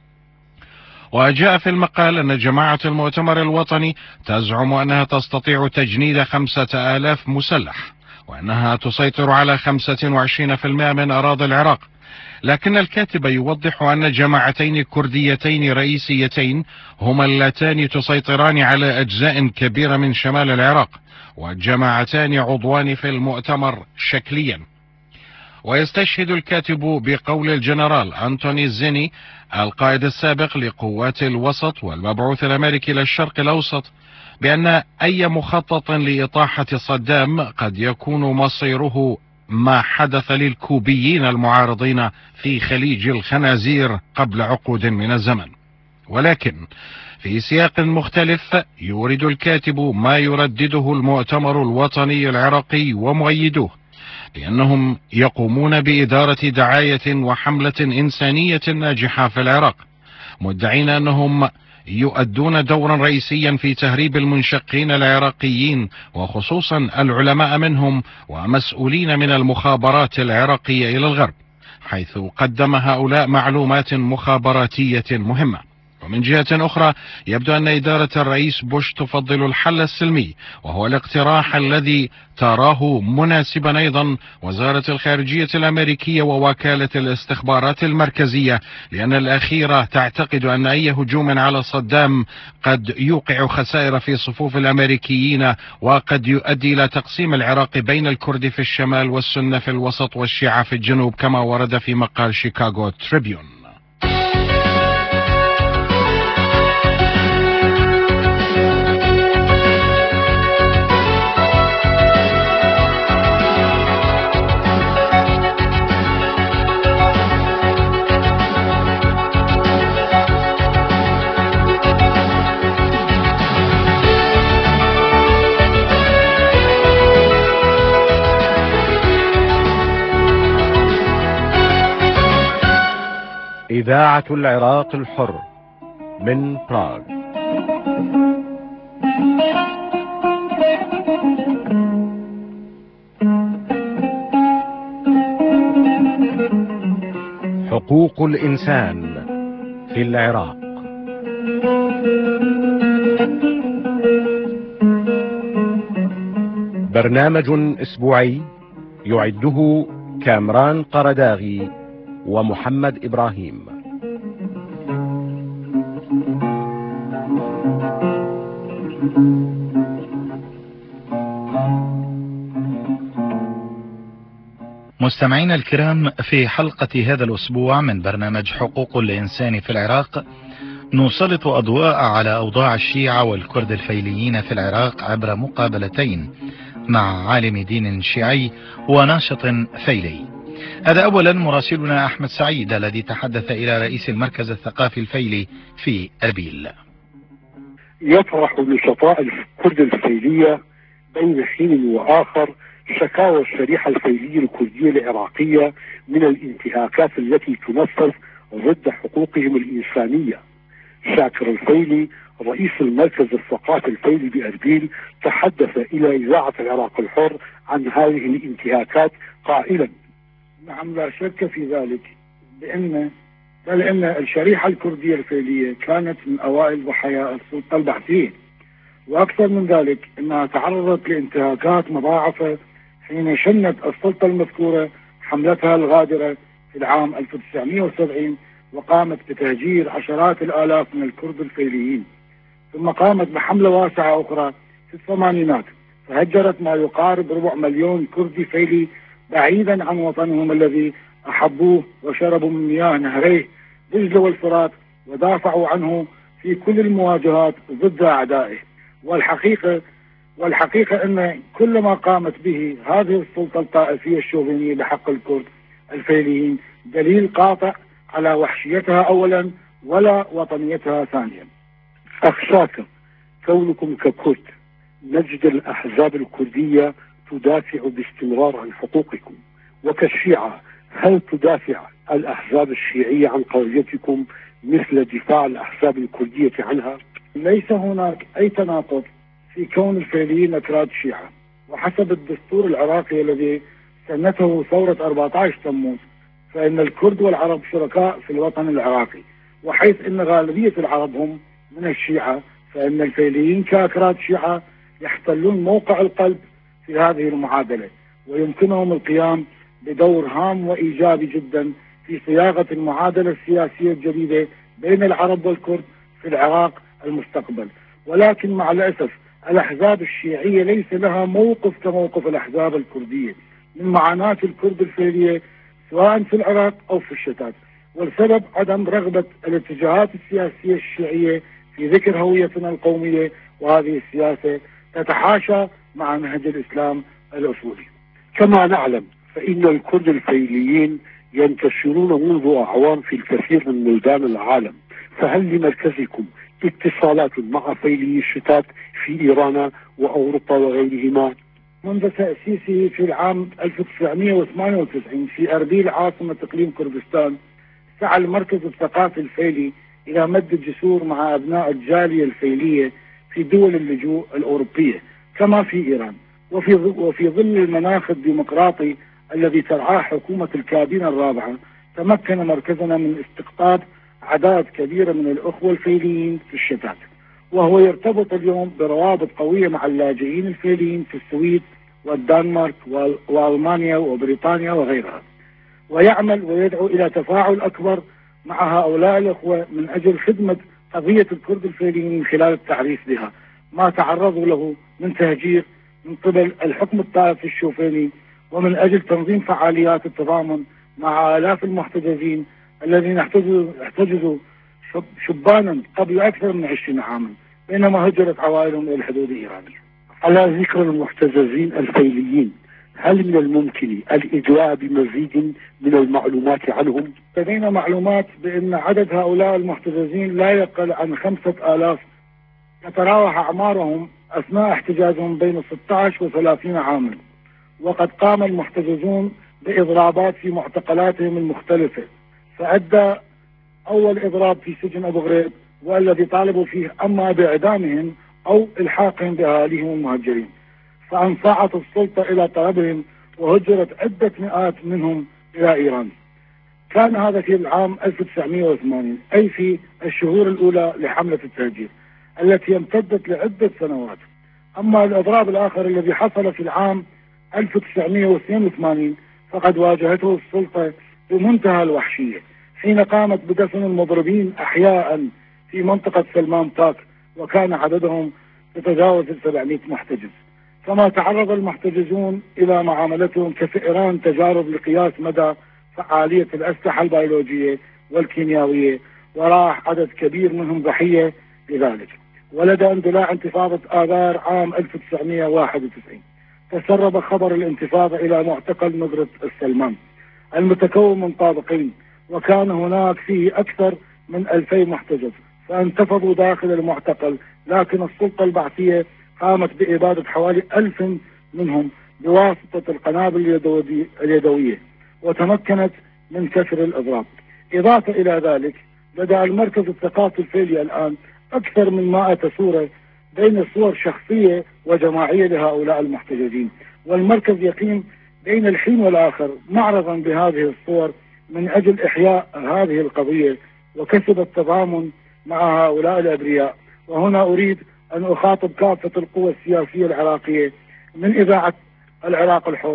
وجاء في المقال أن جماعة المؤتمر الوطني تزعم أنها تستطيع تجنيد 5000 مسلح، وأنها تسيطر على 25% من أراضي العراق، لكن الكاتب يوضح أن جماعتين كرديتين رئيسيتين هما اللتان تسيطران على أجزاء كبيرة من شمال العراق، والجماعتان عضوان في المؤتمر شكليا. ويستشهد الكاتب بقول الجنرال أنتوني زيني القائد السابق لقوات الوسط والمبعوث الأمريكي للشرق الأوسط بأن أي مخطط لإطاحة صدام قد يكون مصيره ما حدث للكوبيين المعارضين في خليج الخنازير قبل عقود من الزمن. ولكن في سياق مختلف يورد الكاتب ما يردده المؤتمر الوطني العراقي ومؤيدوه بأنهم يقومون بإدارة دعاية وحملة إنسانية ناجحة في العراق، مدعين أنهم يؤدون دورا رئيسيا في تهريب المنشقين العراقيين وخصوصا العلماء منهم ومسؤولين من المخابرات العراقية إلى الغرب، حيث قدم هؤلاء معلومات مخابراتية مهمة. ومن جهة أخرى يبدو أن إدارة الرئيس بوش تفضل الحل السلمي، وهو الاقتراح الذي تراه مناسبا أيضا وزارة الخارجية الأمريكية ووكالة الاستخبارات المركزية، لأن الأخيرة تعتقد أن أي هجوم على صدام قد يوقع خسائر في صفوف الأمريكيين وقد يؤدي إلى تقسيم العراق بين الكرد في الشمال والسنة في الوسط والشيعة في الجنوب، كما ورد في مقال شيكاغو تريبيون. إذاعة العراق الحر من براغ. حقوق الإنسان في العراق. برنامج أسبوعي يعده كامران قرداغي ومحمد إبراهيم. مستمعينا الكرام، في حلقة هذا الأسبوع من برنامج حقوق الإنسان في العراق نسلط أضواء على أوضاع الشيعة والكرد الفيليين في العراق عبر مقابلتين مع عالم دين شيعي وناشط فيلي. هذا أولا مراسلنا أحمد سعيد الذي تحدث إلى رئيس المركز الثقافي الفيلي في أربيل. يطرح نشطاء الكرد الفيلية بين حين وآخر شكاوى الشريحة الفيلية الكردية العراقية من الانتهاكات التي تنفذ ضد حقوقهم الإنسانية. شاكر الفيلي رئيس المركز الثقافي الفيلي بأربيل تحدث إلى إذاعة العراق الحر عن هذه الانتهاكات قائلا: نعم، لا شك في ذلك، بل ان الشريحة الكردية الفيلية كانت من أوائل ضحايا السلطة البعثية، وأكثر من ذلك أنها تعرضت لانتهاكات مضاعفة حين شنت السلطة المذكورة حملتها الغادرة في العام 1970 وقامت بتهجير عشرات الآلاف من الكرد الفيليين، ثم قامت بحملة واسعة أخرى في الثمانينات فهجرت ما يقارب 4 مليون كردي فيلي بعيدا عن وطنهم الذي أحبوه وشربوا من مياه نهريه دجلة والفرات ودافعوا عنه في كل المواجهات ضد أعدائه. والحقيقة أن كل ما قامت به هذه السلطة الطائفية الشوفينية بحق الكرد الفيليين دليل قاطع على وحشيتها أولا ولا وطنيتها ثانيا. أخشاك كونكم ككرد نجد الأحزاب الكردية تدافع باستمرار عن حقوقكم، وكالشيعة هل تدافع الأحزاب الشيعية عن قضيتكم مثل دفاع الأحزاب الكردية عنها؟ ليس هناك أي تناقض في كون الفيليين أكراد شيعة، وحسب الدستور العراقي الذي سنته ثورة 14 تموز فإن الكرد والعرب شركاء في الوطن العراقي، وحيث أن غالبية العرب هم من الشيعة فإن الفيليين كأكراد شيعة يحتلون موقع القلب في هذه المعادلة، ويمكنهم القيام بدور هام وإيجابي جدا في صياغة المعادلة السياسية الجديدة بين العرب والكرد في العراق المستقبل. ولكن مع الأسف الأحزاب الشيعية ليس لها موقف كموقف الأحزاب الكردية من معاناة الكرد الفيلية سواء في العراق أو في الشتات، والسبب عدم رغبة الاتجاهات السياسية الشيعية في ذكر هويتنا القومية، وهذه السياسة تتحاشى مع نهج الإسلام الأصولي. كما نعلم فإن الكرد الفيليين ينتشرون منذ أعوام في الكثير من بلدان العالم، فهل لمركزكم اتصالات مع فيلي الشتات في إيران وأوروبا وغيرهما؟ منذ تأسيسه في العام 1998 في أربيل عاصمة إقليم كردستان سعى المركز الثقافي الفيلي إلى مد الجسور مع أبناء الجالية الفيلية في دول اللجوء الأوروبية كما في إيران، وفي ظل المناخ الديمقراطي الذي ترعاه حكومة الكابينة الرابعة تمكن مركزنا من استقطاب أعداد كبيرة من الأخوة الفيليين في الشتات، وهو يرتبط اليوم بروابط قوية مع اللاجئين الفيليين في السويد والدنمارك وألمانيا وبريطانيا وغيرها، ويعمل ويدعو إلى تفاعل أكبر مع هؤلاء الأخوة من أجل خدمة قضية الكرد الفيليين من خلال التعريف بها ما تعرضوا له من تهجير من قبل الحكم الطائفي الشوفيني، ومن أجل تنظيم فعاليات التضامن مع آلاف المحتجزين الذين احتجزوا شبانا قبل أكثر من 20 عاما بينما هجرت عوائلهم إلى الحدود الإيرانية. على ذكر المحتجزين الفيليين، هل من الممكن الإدلاء بمزيد من المعلومات عنهم؟ لدينا معلومات بأن عدد هؤلاء المحتجزين لا يقل عن 5000، يتراوح أعمارهم أثناء احتجازهم بين 16 و30 عاما، وقد قام المحتجزون بإضرابات في معتقلاتهم المختلفة، فأدى أول إضراب في سجن أبو غريب والذي طالبوا فيه أما بإعدامهم أو إلحاقهم بأهاليهم المهجرين، فانصاعت السلطة إلى طلبهم وهجرت عدة مئات منهم إلى إيران. كان هذا في العام 1980 أي في الشهور الأولى لحملة التهجير التي امتدت لعدة سنوات. أما الإضراب الآخر الذي حصل في العام 1982 فقد واجهته السلطة بمنتهى الوحشية حين قامت بدفن المضربين أحياء في منطقة سلمان تاك، وكان عددهم يتجاوز 700 محتجز. كما تعرض المحتجزون إلى معاملتهم كفئران تجارب لقياس مدى فعالية الأسلحة البيولوجية والكيميائية، وراح عدد كبير منهم ضحية لذلك. ولدى اندلاع انتفاضة آذار عام 1991 تسرب خبر الانتفاضة إلى معتقل نظرة السلمان المتكون من طابقين، وكان هناك فيه أكثر من 2000 محتجز، فانتفضوا داخل المعتقل، لكن السلطة البعثية قامت بإبادة حوالي 1000 منهم بواسطة القنابل اليدوية وتمكنت من كسر الأضراب. إضافة إلى ذلك لدى المركز الثقافي الفيلي الآن أكثر من 100 صورة، بين صور شخصية وجماعية لهؤلاء المحتجزين، والمركز يقيم بين الحين والآخر معرضا بهذه الصور من أجل إحياء هذه القضية وكسب التضامن مع هؤلاء الأبرياء. وهنا أريد أن أخاطب كافة القوى السياسية العراقية من إذاعة العراق الحر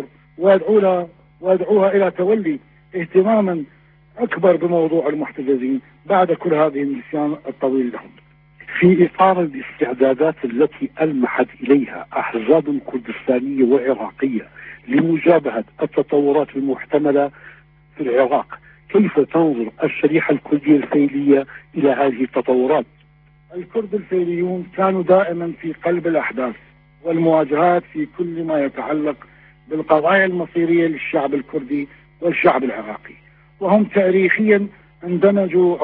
وأدعوها إلى تولي اهتماما أكبر بموضوع المحتجزين بعد كل هذه النسيان الطويل لهم. في إطار الاستعدادات التي ألمحت إليها أحزاب كردستانية وعراقية لمجابهة التطورات المحتملة في العراق، كيف تنظر الشريحة الكردية الفيلية إلى هذه التطورات؟ الكرد الفيليون كانوا دائما في قلب الأحداث والمواجهات في كل ما يتعلق بالقضايا المصيرية للشعب الكردي والشعب العراقي، وهم تاريخيا اندمجوا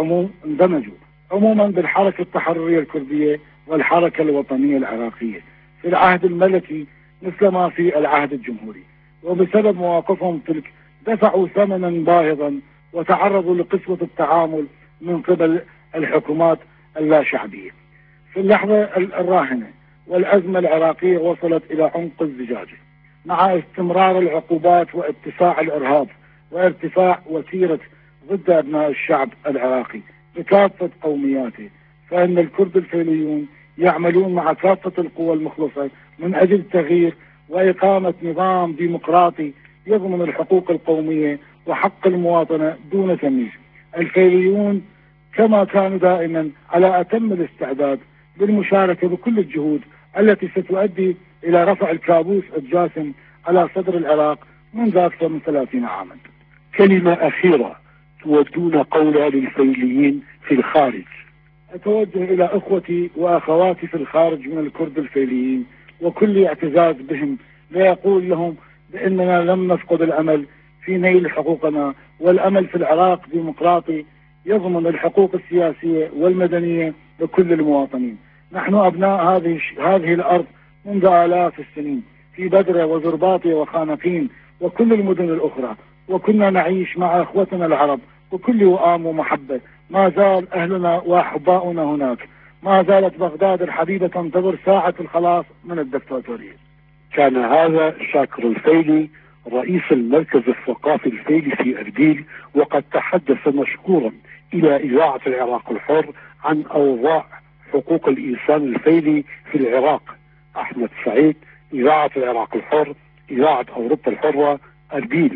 عموما بالحركة التحررية الكردية والحركة الوطنية العراقية في العهد الملكي مثل ما في العهد الجمهوري، وبسبب مواقفهم تلك دفعوا ثمنا باهظا وتعرضوا لقسوة التعامل من قبل الحكومات اللا شعبية. في اللحظة الراهنة والأزمة العراقية وصلت إلى عمق الزجاجة مع استمرار العقوبات واتساع الإرهاب وارتفاع وتيرة ضد أبناء الشعب العراقي بكافة قومياته، فإن الكرد الفيليون يعملون مع كافة القوى المخلصة من أجل تغيير وإقامة نظام ديمقراطي يضمن الحقوق القومية وحق المواطنة دون تمييز. الفيليون كما كانوا دائما على أتم الاستعداد للمشاركة بكل الجهود التي ستؤدي إلى رفع الكابوس الجاسم على صدر العراق منذ أكثر من 30 عاما. كلمة أخيرة تودون قولها للفيليين في الخارج. أتوجه إلى أخوتي وأخواتي في الخارج من الكرد الفيليين وكل اعتزاز بهم ليقول لهم بأننا لم نفقد الأمل في نيل حقوقنا، والأمل في العراق ديمقراطي يضمن الحقوق السياسية والمدنية لكل المواطنين. نحن أبناء هذه الأرض منذ آلاف السنين في بدرة وزرباطية وخانقين وكل المدن الأخرى، وكنا نعيش مع أخوتنا العرب وكل وئام ومحبة. ما زال أهلنا وأحباؤنا هناك، ما زالت بغداد الحبيبة تنتظر ساعة الخلاص من الدكتاتورية. كان هذا شاكر الفيلي رئيس المركز الثقافي الفيلي في أربيل، وقد تحدث مشكورا إلى إذاعة العراق الحر عن أوضاع حقوق الإنسان الفيلي في العراق. أحمد سعيد، إذاعة العراق الحر، إذاعة أوروبا الحرة، أربيل.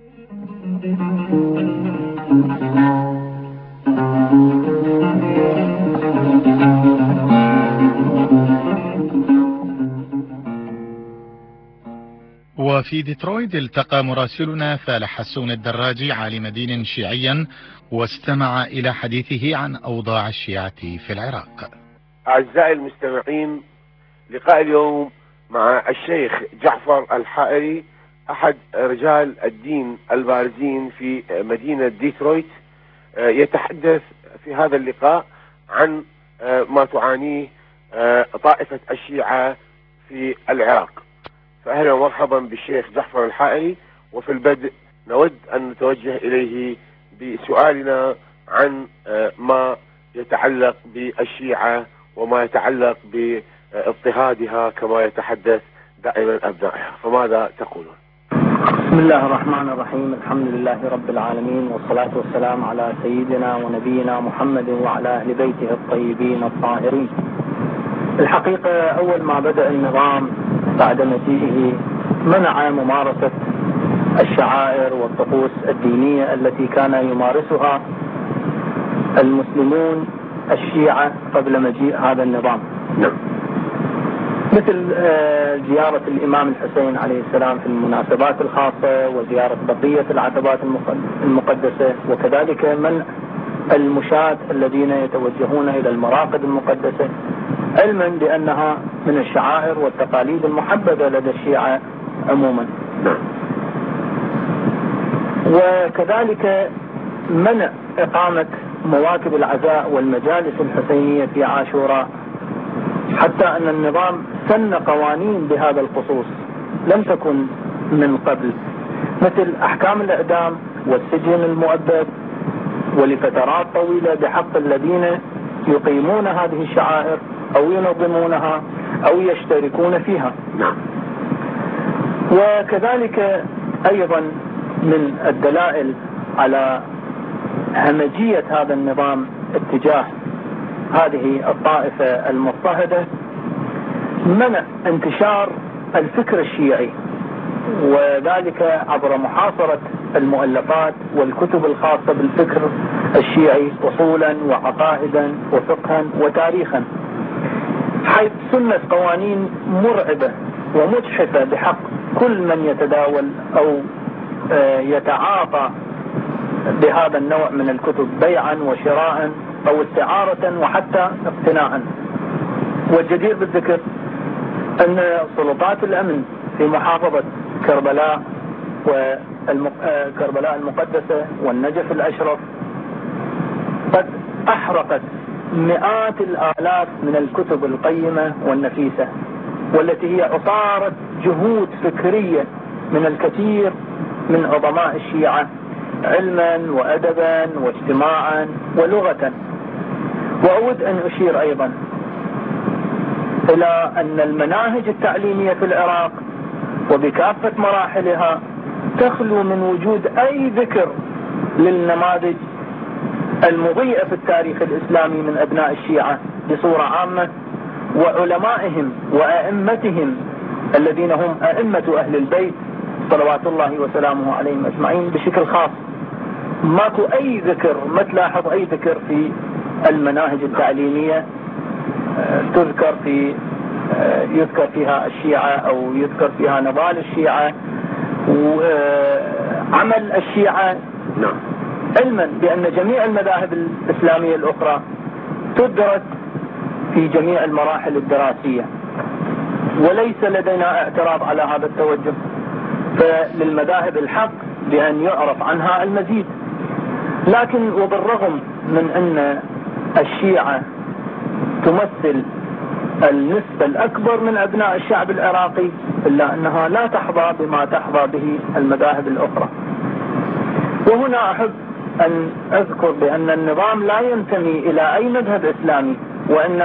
وفي ديترويت التقى مراسلنا فالح حسون الدراجي عالم دين شيعيا واستمع إلى حديثه عن أوضاع الشيعة في العراق. أعزائي المستمعين، لقاء اليوم مع الشيخ جعفر الحائري أحد رجال الدين البارزين في مدينة ديترويت، يتحدث في هذا اللقاء عن ما تعانيه طائفة الشيعة في العراق. فأهلا ومرحبا بالشيخ جعفر الحائري. وفي البدء نود أن نتوجه إليه بسؤالنا عن ما يتعلق بالشيعة وما يتعلق باضطهادها كما يتحدث دائما أبنائها، فماذا تقولون؟ بسم الله الرحمن الرحيم، الحمد لله رب العالمين، والصلاة والسلام على سيدنا ونبينا محمد وعلى أهل بيته الطيبين الطاهرين. الحقيقة أول ما بدأ النظام بعد مجيئه منع ممارسة الشعائر والطقوس الدينية التي كان يمارسها المسلمون الشيعة قبل مجيء هذا النظام، مثل زيارة الإمام الحسين عليه السلام في المناسبات الخاصة، وزيارة بقية العتبات المقدسة، وكذلك منع المشاة الذين يتوجهون إلى المراقد المقدسة، علما بأنها من الشعائر والتقاليد المحببة لدى الشيعة عموما. وكذلك منع إقامة مواكب العزاء والمجالس الحسينية في عاشوراء، حتى أن النظام سن قوانين بهذا الخصوص لم تكن من قبل، مثل أحكام الإعدام والسجن المؤبد ولفترات طويلة بحق الذين يقيمون هذه الشعائر أو ينظمونها أو يشتركون فيها. وكذلك أيضا من الدلائل على همجية هذا النظام اتجاه هذه الطائفة المضطهدة منع انتشار الفكر الشيعي، وذلك عبر محاصرة المؤلفات والكتب الخاصة بالفكر الشيعي أصولا وعقائدا وفقها وتاريخا، حيث سنت قوانين مرعبة ومجحفة بحق كل من يتداول أو يتعاطى بهذا النوع من الكتب بيعا وشراء أو استعارة وحتى اقتناعا. والجدير بالذكر أن سلطات الأمن في محافظة كربلاء وكربلاء المقدسة والنجف الأشرف قد أحرقت مئات الآلاف من الكتب القيمة والنفيسة، والتي هي عصارة جهود فكرية من الكثير من عظماء الشيعة علما وأدبا واجتماعا ولغة. وأود أن أشير أيضا إلى أن المناهج التعليمية في العراق وبكافة مراحلها تخلو من وجود أي ذكر للنماذج المضيئة في التاريخ الإسلامي من أبناء الشيعة بصورة عامة، وعلمائهم وأئمتهم الذين هم أئمة أهل البيت صلوات الله وسلامه عليهم أجمعين بشكل خاص. ماكو أي ذكر، ما تلاحظ أي ذكر في المناهج التعليمية يذكر فيها الشيعة أو يذكر فيها نضال الشيعة وعمل الشيعة، علما بأن جميع المذاهب الإسلامية الأخرى تدرس في جميع المراحل الدراسية، وليس لدينا اعتراض على هذا التوجه، فللمذاهب الحق بأن يعرف عنها المزيد. لكن وبالرغم من أن الشيعة تمثل النسبة الأكبر من أبناء الشعب العراقي، إلا أنها لا تحظى بما تحظى به المذاهب الأخرى. وهنا أحب أن أذكر بأن النظام لا ينتمي إلى أي مذهب إسلامي، وأن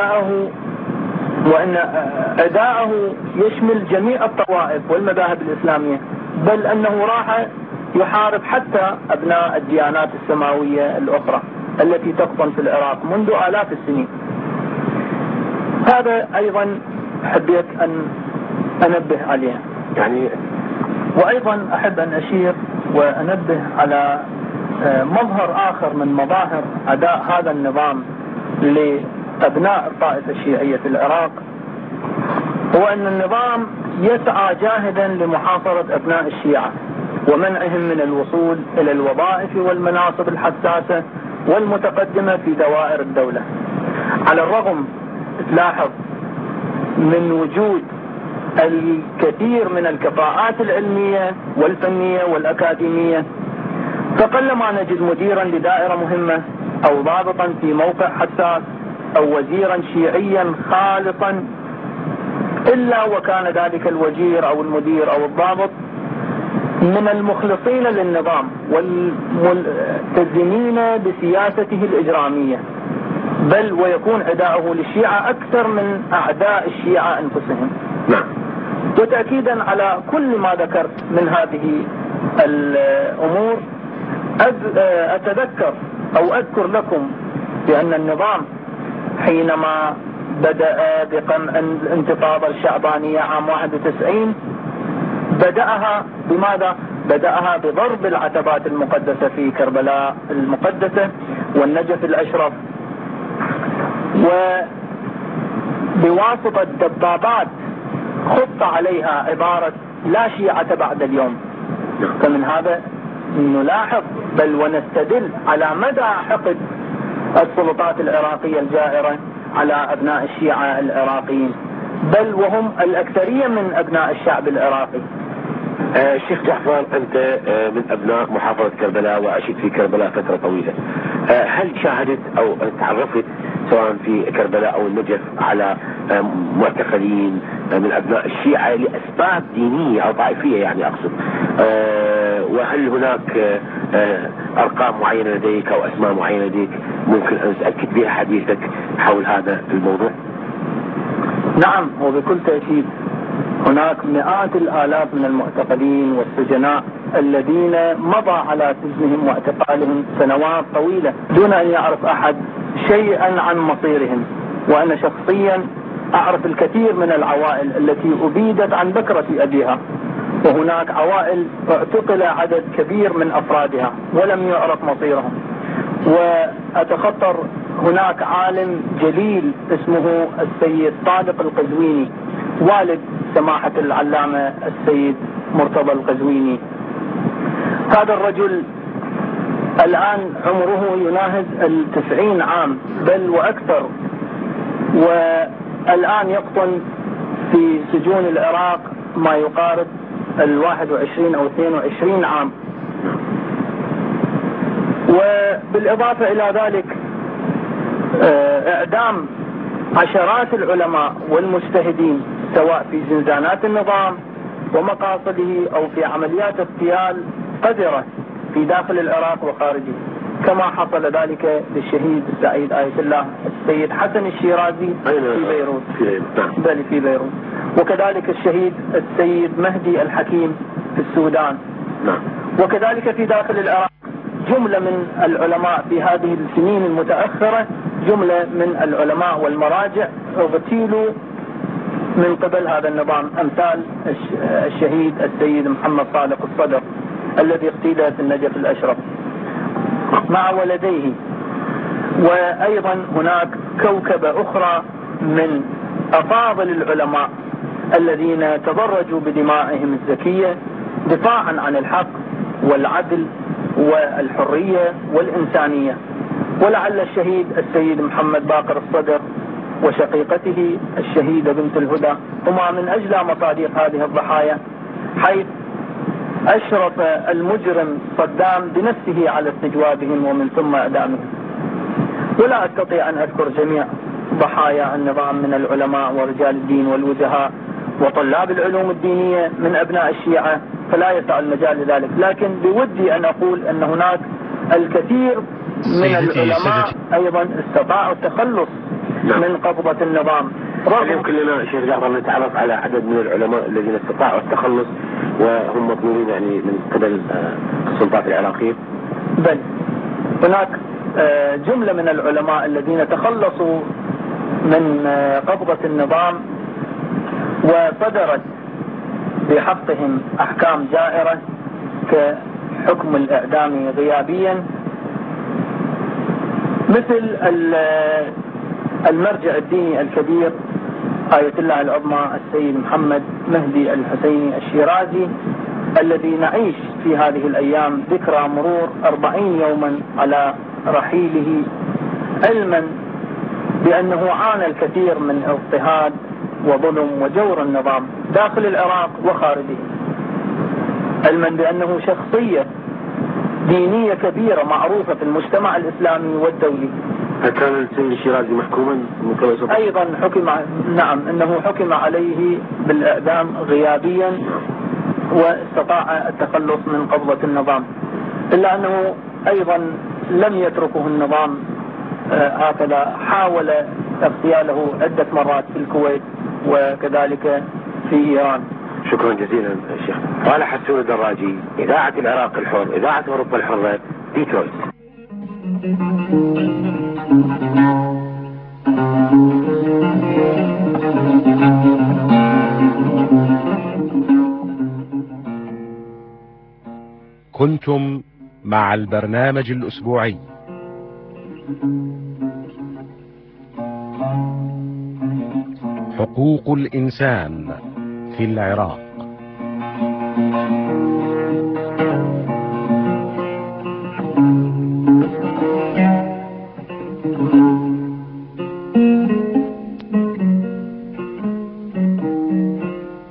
أعداءه يشمل جميع الطوائف والمذاهب الإسلامية، بل أنه راح يحارب حتى أبناء الديانات السماوية الأخرى التي تقطن في العراق منذ آلاف السنين. هذا أيضا حبيت أن أنبه عليه. وأيضا أحب أن أشير وأنبه على مظهر آخر من مظاهر أداء هذا النظام لأبناء الطائفة الشيعية في العراق، هو أن النظام يسعى جاهدا لمحاصرة أبناء الشيعة ومنعهم من الوصول إلى الوظائف والمناصب الحساسة والمتقدمة في دوائر الدولة، على الرغم تلاحظ من وجود الكثير من الكفاءات العلمية والفنية والأكاديمية. فقلما نجد مديرا لدائرة مهمة أو ضابطا في موقع حساس أو وزيرا شيعيا خالصا، إلا وكان ذلك الوزير أو المدير أو الضابط من المخلصين للنظام والملتزمين بسياسته الإجرامية، بل ويكون عداؤه للشيعة أكثر من أعداء الشيعة أنفسهم. وتأكيدا على كل ما ذكرت من هذه الأمور، أتذكر أو أذكر لكم بأن النظام حينما بدأ بقمع الانتفاضة الشعبانية عام 91 بدأها بماذا؟ بدأها بضرب العتبات المقدسة في كربلاء المقدسة والنجف الأشرف، وبواسطة دبابات خط عليها عبارة لا شيعة بعد اليوم. فمن هذا نلاحظ بل ونستدل على مدى حقد السلطات العراقية الجائرة على أبناء الشيعة العراقيين، بل وهم الأكثرية من أبناء الشعب العراقي. الشيخ جعفر، أنت من أبناء محافظة كربلاء وعشت في كربلاء فترة طويلة، هل شاهدت أو تعرفت سواء في كربلاء أو النجف على معتقلين من أبناء الشيعة لأسباب دينية أو طائفية يعني أقصد. وهل هناك أرقام معينة لديك أو أسماء معينة لديك ممكن أن تأكد بها حديثك حول هذا الموضوع؟ نعم، وبكل تأكيد هناك مئات الآلاف من المعتقلين والسجناء الذين مضى على سجنهم واعتقالهم سنوات طويلة دون أن يعرف أحد شيئا عن مصيرهم. وأنا شخصيا أعرف الكثير من العوائل التي أبيدت عن بكرة أبيها، وهناك عوائل اعتقل عدد كبير من أفرادها ولم يعرف مصيرهم. وأتخطر هناك عالم جليل اسمه السيد طارق القزويني والد سماحة العلامة السيد مرتضى القزويني. هذا الرجل الآن عمره يناهز 90 عام بل وأكثر، والآن يقطن في سجون العراق ما يقارب 21 أو 22 عام. وبالإضافة إلى ذلك إعدام عشرات العلماء والمجتهدين سواء في زنزانات النظام ومقاصده أو في عمليات اغتيال قذرة في داخل العراق وخارجه، كما حصل ذلك للشهيد السعيد آية الله السيد حسن الشيرازي في بيروت في بيروت، وكذلك الشهيد السيد مهدي الحكيم في السودان، وكذلك في داخل العراق جملة من العلماء في هذه السنين المتأخرة، جملة من العلماء والمراجع اغتيلوا من قبل هذا النظام، أمثال الشهيد السيد محمد صادق الصدر الذي اغتيل في النجف الأشرف مع ولديه. وأيضا هناك كوكبة أخرى من أفاضل العلماء الذين تضرجوا بدمائهم الزكية دفاعا عن الحق والعدل والحرية والإنسانية. ولعل الشهيد السيد محمد باقر الصدر وشقيقته الشهيدة بنت الهدى هما من أجلى مصاديق هذه الضحايا، حيث أشرف المجرم صدام بنفسه على استجوابهم ومن ثم إعدامهم. ولا أستطيع أن أذكر جميع ضحايا النظام من العلماء ورجال الدين والوجهاء وطلاب العلوم الدينية من أبناء الشيعة، فلا يسع المجال لذلك، لكن بودي أن أقول أن هناك الكثير من العلماء أيضا استطاعوا التخلص من قبضة النظام. هل يمكن لنا شيخ جعفر نتعرف على عدد من العلماء الذين استطاعوا التخلص وهم مطلوبين يعني من قبل السلطات العراقية؟ بل هناك جملة من العلماء الذين تخلصوا من قبضة النظام وصدرت بحقهم أحكام جائرة كحكم الإعدام غيابيا، مثل المرجع الديني الكبير آية الله العظمى السيد محمد مهدي الحسيني الشيرازي الذي نعيش في هذه الأيام ذكرى مرور 40 يوما على رحيله، علما بأنه عانى الكثير من اضطهاد وظلم وجور النظام داخل العراق وخارجه، علما بأنه شخصية دينية كبيرة معروفة في المجتمع الإسلامي والدولي. هل كان السيد الشيرازي محكوما؟ أيضا حكم، نعم، أنه حكم عليه بالإعدام غيابيا واستطاع التخلص من قبضة النظام، إلا أنه أيضا لم يتركه النظام هكذا، حاول اغتياله عدة مرات في الكويت وكذلك في إيران. شكرا جزيلا شيخ. قال حسون الدراجي، إذاعة العراق الحر، إذاعة أوروبا الحرة، ديترويت. كنتم مع البرنامج الأسبوعي حقوق الإنسان في العراق.